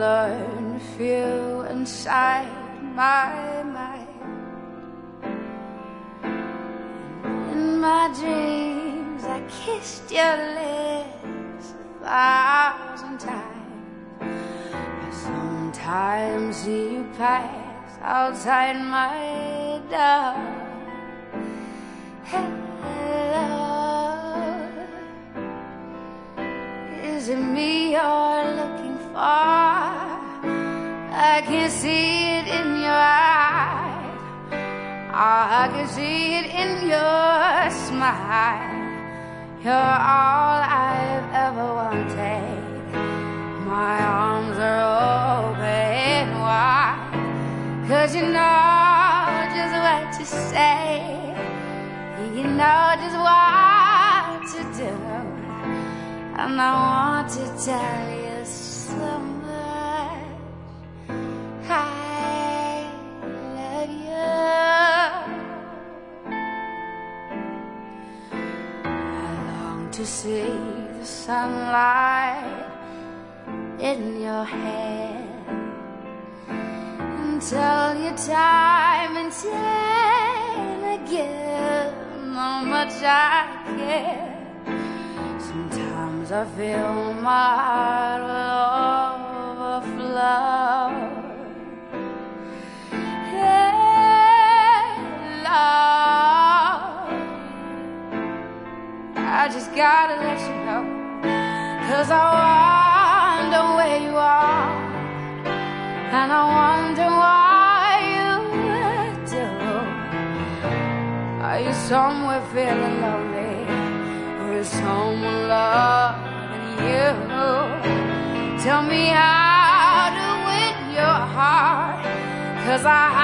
learn to feel inside my mind. In my dreams I kissed your lips 1,000 times. I sometimes see you pass outside my door. Hello, is it me you're looking for? I can see it in your eyes. I can see it in your smile. You're all I've ever wanted. My arms are open wide, 'cause you know just what to say. You know just what to do. And I want to tell you so much I love you. I long to see the sunlight in your hair, and tell you time and time again how much I care. Sometimes I feel my heart will overflow. Hey, Lord, I just gotta let you know, 'cause I wonder where you are, and I wonder why you do. Are you somewhere feeling lonely? Is someone loving you? Tell me how to win your heart, 'cause I